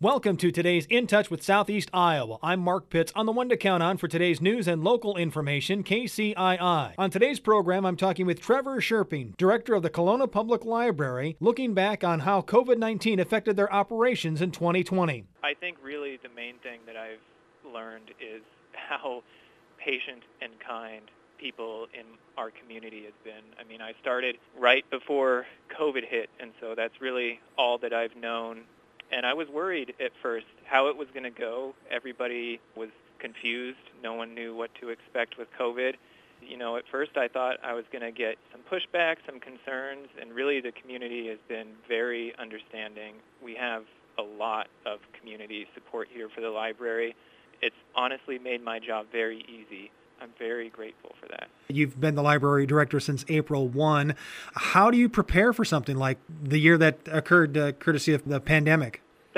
Welcome to today's In Touch with Southeast Iowa. I'm Mark Pitts, on the one to count on for today's news and local information, KCII. On today's program, I'm talking with Trevor Sherping, director of the Kelowna Public Library, looking back on how COVID-19 affected their operations in 2020. I think really the main thing that I've learned is how patient and kind people in our community has been. I mean, I started right before COVID hit, and so that's really all that I've known. And I was worried at first how it was going to go. Everybody was confused. No one knew what to expect with COVID. You know, at first I thought I was going to get some pushback, some concerns, and really the community has been very understanding. We have a lot of community support here for the library. It's honestly made my job very easy. I'm very grateful for that. You've been the library director since April 1. How do you prepare for something like the year that occurred courtesy of the pandemic?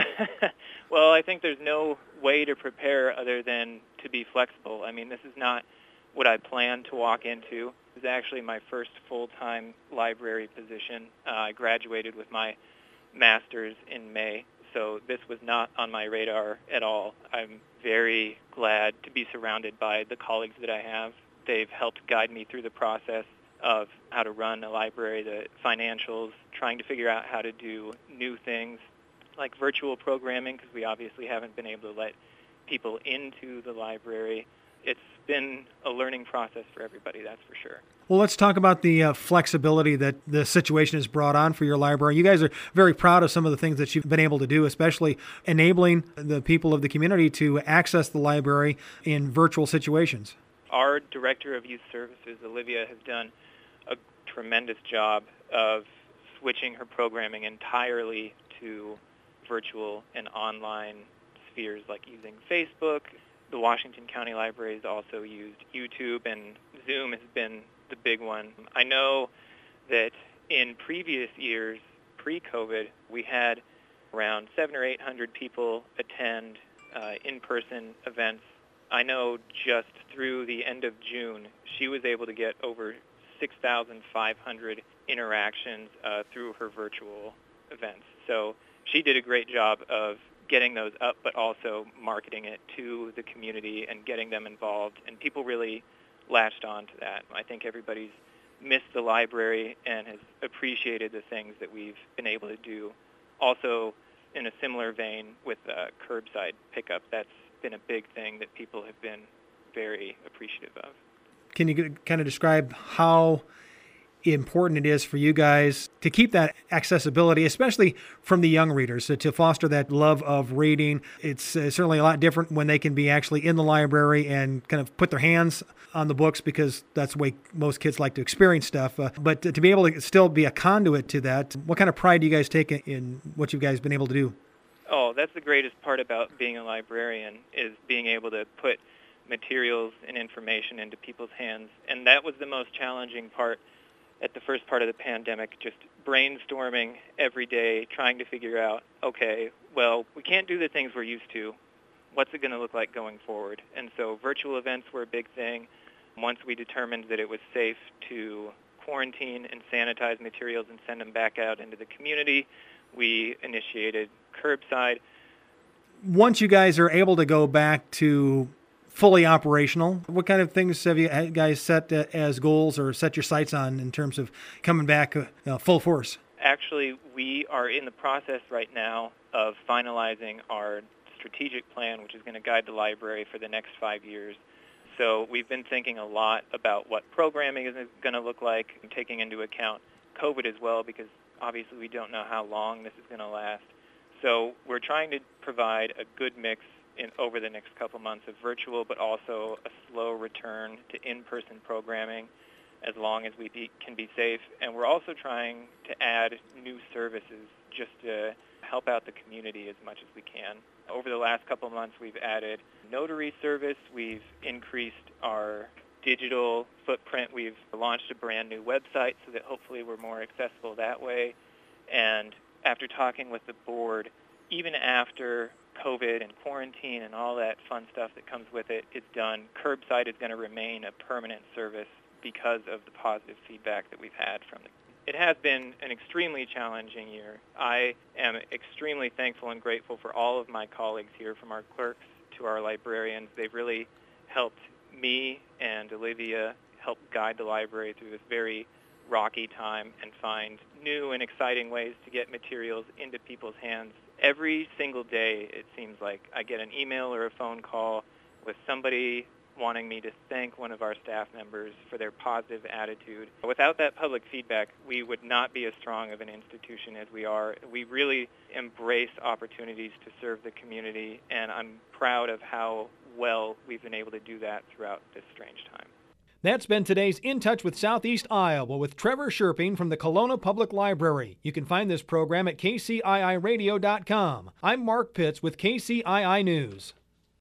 Well, I think there's no way to prepare other than to be flexible. I mean, this is not what I planned to walk into. It was actually my first full-time library position. I graduated with my master's in May, so this was not on my radar at all. I'm very glad to be surrounded by the colleagues that I have. They've helped guide me through the process of how to run a library, the financials, trying to figure out how to do new things like virtual programming, because we obviously haven't been able to let people into the library. It's been a learning process for everybody, that's for sure. Well, let's talk about the flexibility that the situation has brought on for your library. You guys are very proud of some of the things that you've been able to do, especially enabling the people of the community to access the library in virtual situations. Our Director of Youth Services, Olivia, has done a tremendous job of switching her programming entirely to virtual and online spheres, like using Facebook. The Washington County Library has also used YouTube, and Zoom has been the big one. I know that in previous years, pre-COVID, we had around 700 or 800 people attend in-person events. I know just through the end of June, she was able to get over 6,500 interactions through her virtual events. So she did a great job of getting those up, but also marketing it to the community and getting them involved. And people really latched on to that. I think everybody's missed the library and has appreciated the things that we've been able to do. Also, in a similar vein with curbside pickup, that's been a big thing that people have been very appreciative of. Can you kind of describe how important it is for you guys to keep that accessibility, especially from the young readers, to foster that love of reading? It's certainly a lot different when they can be actually in the library and kind of put their hands on the books, because that's the way most kids like to experience stuff. But to be able to still be a conduit to that, what kind of pride do you guys take in what you guys been able to do? Oh, that's the greatest part about being a librarian, is being able to put materials and information into people's hands. And that was the most challenging part at the first part of the pandemic, just brainstorming every day, trying to figure out, okay, well, we can't do the things we're used to. What's it going to look like going forward? And so virtual events were a big thing. Once we determined that it was safe to quarantine and sanitize materials and send them back out into the community, we initiated curbside. Once you guys are able to go back to fully operational, what kind of things have you guys set as goals or set your sights on in terms of coming back full force? Actually, we are in the process right now of finalizing our strategic plan, which is going to guide the library for the next 5 years. So we've been thinking a lot about what programming is going to look like, and taking into account COVID as well, because obviously we don't know how long this is going to last. So we're trying to provide a good mix over the next couple months of virtual, but also a slow return to in-person programming as long as we can be safe. And we're also trying to add new services just to help out the community as much as we can. Over the last couple of months, we've added notary service. We've increased our digital footprint. We've launched a brand new website so that hopefully we're more accessible that way. And after talking with the board, even after COVID and quarantine and all that fun stuff that comes with it is done, curbside is going to remain a permanent service because of the positive feedback that we've had from It has been an extremely challenging year. I am extremely thankful and grateful for all of my colleagues here, from our clerks to our librarians. They've really helped me and Olivia help guide the library through this very rocky time and find new and exciting ways to get materials into people's hands. Every single day, it seems like, I get an email or a phone call with somebody wanting me to thank one of our staff members for their positive attitude. Without that public feedback, we would not be as strong of an institution as we are. We really embrace opportunities to serve the community, and I'm proud of how well we've been able to do that throughout this strange time. That's been today's In Touch with Southeast Iowa with Trevor Sherping from the Kelowna Public Library. You can find this program at kciiradio.com. I'm Mark Pitts with KCII News.